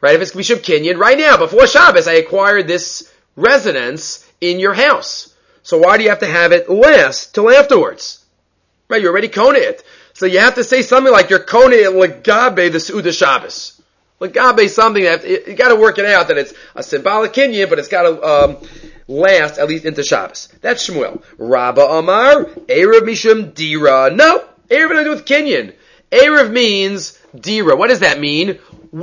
Right? If it's Mishum Kinyan, right now, before Shabbos, I acquired this residence in your house. So why do you have to have it last till afterwards? Right? You're already kona it. So you have to say something like you're kona it legabe the Seudah Shabbos. Legabe something that, you gotta work it out that it's a symbolic Kinyan, but it's gotta, last at least into Shabbos. That's Shmuel. Rabba Amar, Erev Mishum Dira. No, Erev has to do with Kinyan. Erev means Dira. What does that mean?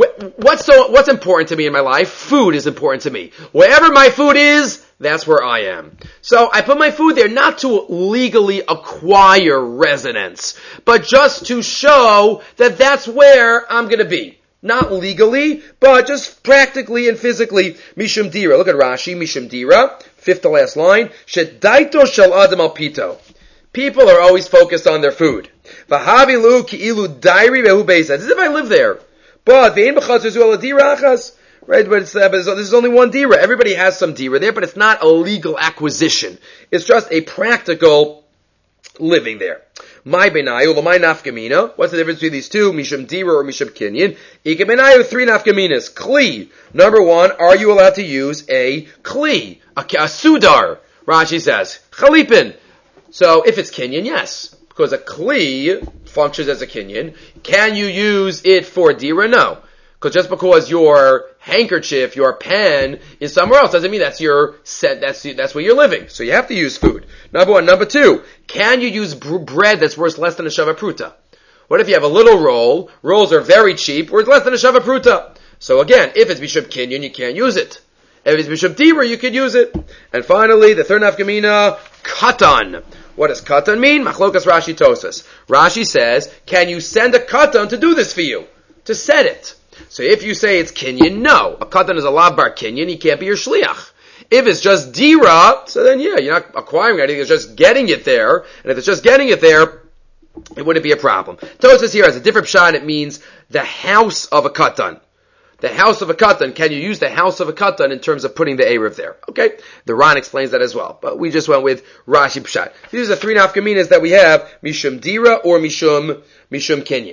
What's important to me in my life? Food is important to me. Wherever my food is, that's where I am. So I put my food there not to legally acquire residence, but just to show that that's where I'm going to be. Not legally, but just practically and physically. Mishum Dira. Look at Rashi. Mishum Dira. Fifth to last line. Shedaito shel adam al pito. People are always focused on their food. V'havilu ki'ilu dairi vehu beisa. As if I live there. But ve'en b'chatzos hu ala dira achas. Right, but this is only one dira. Everybody has some dira there, but it's not a legal acquisition. It's just a practical living there. My benayu, l'may nafkamina. What's the difference between these two? Mishum dira or mishum kinyan? Ike benayu, three nafkaminas. Kli. Number one, are you allowed to use a kli? A sudar. Rashi says. Chalipin. So if it's kinyan, yes. Because a kli functions as a kinyan. Can you use it for dira? No. Because just because your handkerchief, your pen is somewhere else doesn't mean that's your set. That's where you're living. So you have to use food. Number one. Number two. Can you use bread that's worth less than a shava pruta? What if you have a little roll? Rolls are very cheap, worth less than a shava pruta. So again, if it's bishop kinyan, you can't use it. If it's bishop dira, you can use it. And finally, the third nafkamina, katan. What does katan mean? Machlokas Rashi Tosas. Rashi says, can you send a katan to do this for you? To set it. So if you say it's kinyan, no. A katan is a lav bar kinyan, he can't be your shliach. If it's just dira, so then yeah, you're not acquiring anything, it's just getting it there. And if it's just getting it there, it wouldn't be a problem. Tosas here has a different shot, it means the house of a katan. The house of a katan, can you use the house of a katan in terms of putting the Erev there? Okay, the Ran explains that as well, but we just went with Rashi Pshat. These are the three nafkaminas that we have, Mishum Dira or Mishum Kinyan.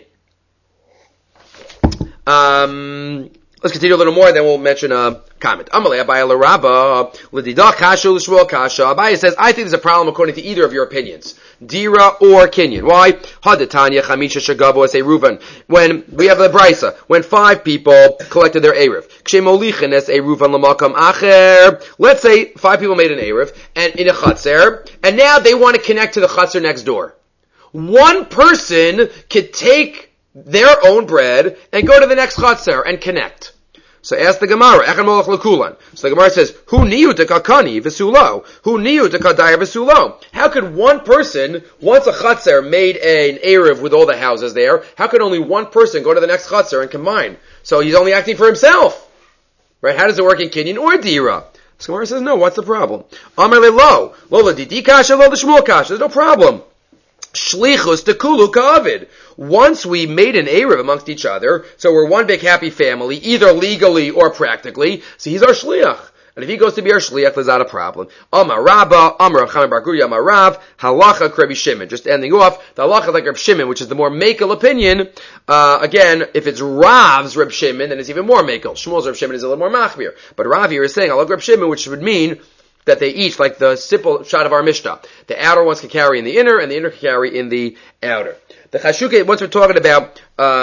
Let's continue a little more, then we'll mention a comment. Amalei Abaye l'Rabba l'Dida Kasha l'Shmuel Kasha. Abaye says, I think there's a problem according to either of your opinions, Dira or Kinyan. Why? Hadatanya Chamisha Shagavo say Reuven. When we have the Brisa, when 5 people collected their Erev, Kshemolichen es a Reuven l'Makam Acher. Let's say 5 people made an Erev and in a Chatzer, and now they want to connect to the Chatzer next door. One person could take their own bread and go to the next Chatzer and connect. So ask the Gemara, Echan Molech L'Kulan. So the Gemara says, Hu niyu tekakani v'sulo? Hu niyu tekadaya v'sulo? How could one person, once a Chatzer made an Erev with all the houses there, how could only one person go to the next Chatzer and combine? So he's only acting for himself. Right? How does it work in Kinyan or Dira? So Gemara says, no, what's the problem? Amar le lo l'Didi kasha, lo l'Shmuel kasha. There's no problem. Shlichus tekulu ka'avid. Once we made an Erev amongst each other, so we're one big happy family, either legally or practically, so he's our shliach. And if he goes to be our shliach, there's not a problem. Amar Rabba, Amar Chanan Bar Guria, Amar Rav, halacha Rabbi Shimon. Just ending off, the halacha like Rabbi Shimon, which is the more makel opinion. Again, if it's Rav's Rabbi Shimon, then it's even more makel. Shmuel's Rabbi Shimon is a little more machmir. But Rav here is saying, I like Rabbi Shimon, which would mean that they each, like the simple shot of our Mishnah, the outer ones can carry in the inner, and the inner can carry in the outer. The Chashuke, once we're talking about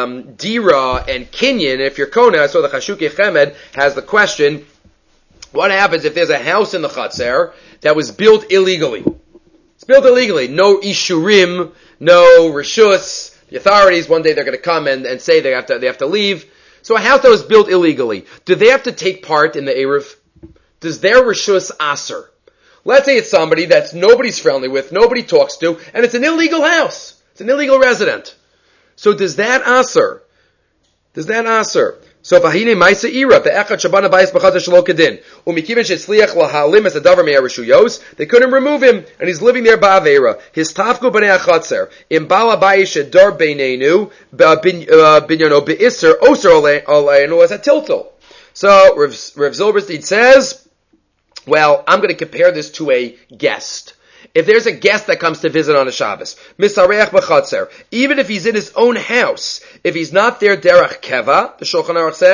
Dira and Kinyan, if you're Kona, so the Chashuke Chemed has the question, what happens if there's a house in the Chatzer that was built illegally? It's built illegally. No Ishurim, no Rishus. The authorities, one day they're going to come and say they have to leave. So a house that was built illegally, do they have to take part in the Erev? Does their Rishus Aser? Let's say it's somebody that's nobody's friendly with, nobody talks to, and it's an illegal house. It's an illegal resident. So does that Aser? Does that Aser? So Vahine Maisa Ira, the Echad Shabana Bayis B'Chazar Shelo Kedin. Umikiven Shetzliach Lahalim as a Davar Me'arishuyos. They couldn't remove him, and he's living there Ba'avera. His Tafku B'nei Achatzer. In Bala Bayish Shedar Beinenu, Binyano Be'isser, Oser Oleinu as a Tiltal. So Rav Zilberstein says, well, I'm going to compare this to a guest. If there's a guest that comes to visit on a Shabbos, Misareach b'chatzer, even if he's in his own house, if he's not there derech keva, the Shulchan Aruch says,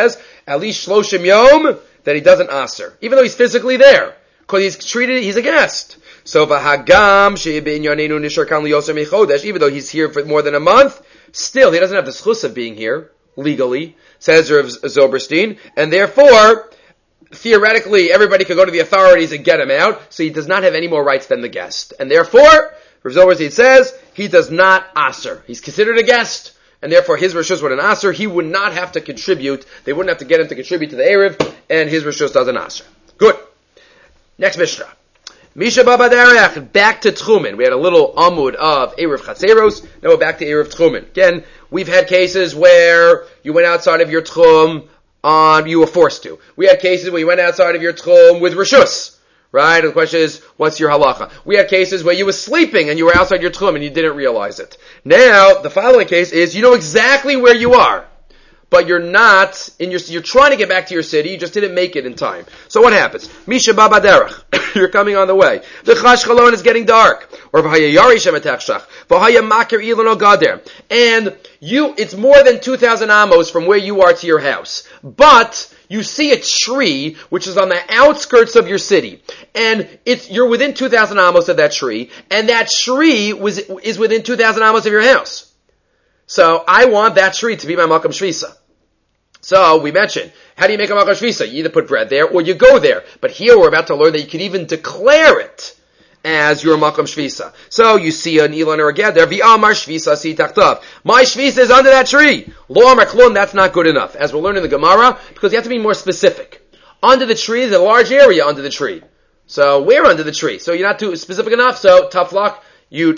at least shloshim yom, that he doesn't aser, even though he's physically there, because he's a guest. So v'hagam she'ibin yonenu nishar kan liyoser mechodesh, even though he's here for more than a month, still he doesn't have the schus of being here legally, says Rav Zilberstein, and therefore theoretically everybody could go to the authorities and get him out, so he does not have any more rights than the guest, and therefore Rav Zilberstein says he does not aser. He's considered a guest, and therefore his rishus would an aser. He would not have to contribute. They wouldn't have to get him to contribute to the erev, and his rishus doesn't aser. Good. Next Mishnah. Misha Baba Derech, back to Tchumen. We had a little amud of erev chatzeros. Now we're back to erev Tchumen. Again, we've had cases where you went outside of your Tchum you were forced to. We had cases where you went outside of your Tchum with rishus. Right? And the question is, what's your halacha? We had cases where you were sleeping and you were outside your tchum and you didn't realize it. Now, the following case is, you know exactly where you are, but you're not you're trying to get back to your city, you just didn't make it in time. So what happens? Misha Baba Derech. You're coming on the way. The Chash Chalon is getting dark. Or V'haya Yari Shemetachshach. V'haya Makir Ilon Gader. And it's more than 2,000 amos from where you are to your house. But you see a tree which is on the outskirts of your city, and you're within 2,000 amos of that tree, and that tree is within 2,000 amos of your house. So I want that tree to be my makam shvisa. So we mentioned, how do you make a makam shvisa? You either put bread there or you go there. But here we're about to learn that you can even declare it as your makam shvisa. So you see an ilan or a geder, v'amar shvisa si tachtav. My shvisa is under that tree. Lo amar klon, that's not good enough. As we'll learn in the Gemara, because you have to be more specific. Under the tree is a large area under the tree. So where under the tree? So you're not too specific enough, so tough luck. You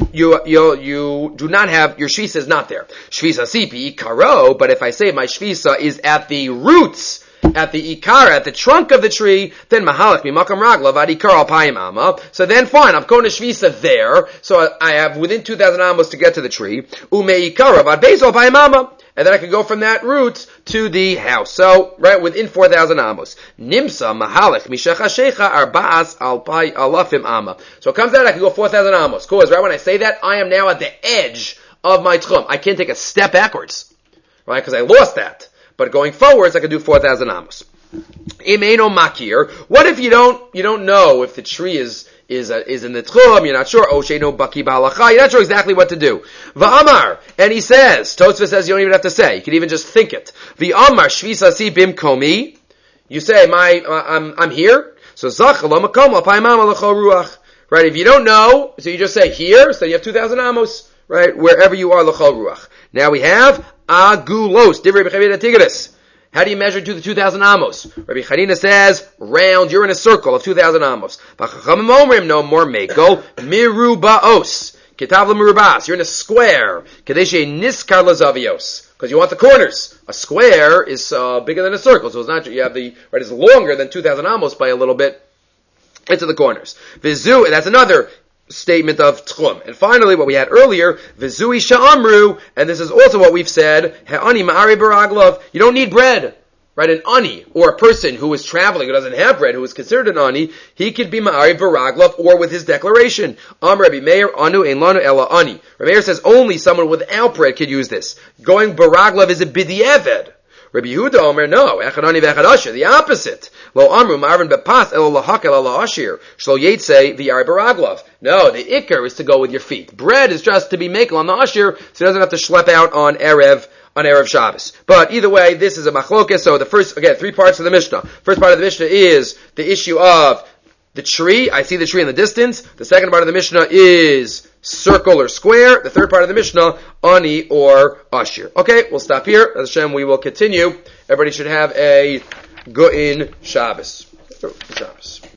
do not have, your shvisa is not there. Shvisa sipi karo, but if I say my shvisa is at the roots, at the ikara, at the trunk of the tree, then mahalach mimakam ragla vadikar al payim amma. So then fine, I'm going to shvisa there, so I have within 2,000 amos to get to the tree. Ume ikara vad bezo payim amma. And then I can go from that route to the house. So, right, within 4,000 amos. Nimsa mahalech mishecha shecha arba'as alpai alafim amma. So it comes out I can go 4,000 amos. Cool, right when I say that, I am now at the edge of my tchum. I can't take a step backwards. Right, because I lost that. But going forwards, I can do 4,000 amos. Imeino makir. What if you don't know if the tree is in the tchum, you're not sure, Osheno baki b'halacha, you're not sure exactly what to do. V'amar, and he says, Tosfos says you don't even have to say, you can even just think it. V'amar shvisa si bimkomi, you say, I'm here, so zach lo makom l'paimam l'chol ruach. Right, if you don't know, so you just say here, so you have 2,000 amos, right, wherever you are l'chol ruach. Now we have agulos, divrei b'chavit atigris. How do you measure to the 2,000 amos? Rabbi Chanina says, round, you're in a circle of 2,000 amos. V'chachamim omrim, no more mekel, mirubaos. Ketav l'mirubas, you're in a square. Kadeshe niskar lazavios. Because you want the corners. A square is bigger than a circle, so it's not, you have it's longer than 2,000 amos by a little bit into the corners. Vizu, and that's another statement of tchum. And finally, what we had earlier, v'zui sha'amru, and this is also what we've said, ha'ani ma'ari baraglov, you don't need bread. Right, an ani, or a person who is traveling, who doesn't have bread, who is considered an ani, he could be ma'ari baraglov, or with his declaration. Rabbi Meir, anu ein lanu ela ani. Rabbi Meir says only someone without bread could use this. Going baraglov is a b'di'eved. Rabbi Yehuda Omer, no, echad ani v'echad asher, the opposite. Lo amru ma'arvin bepas elo lahak elo la'ashir, shlo yetze v'yari baraglov. No, the ikar is to go with your feet. Bread is just to be makel on the ashir, so he doesn't have to schlep out on Erev Shabbos. But either way, this is a machlokes. So the first, again, 3 parts of the Mishnah. First part of the Mishnah is the issue of the tree. I see the tree in the distance. The second part of the Mishnah is circle or square. The third part of the Mishnah, ani or ashir. Okay, we'll stop here. As Hashem, we will continue. Everybody should have a good Shabbos.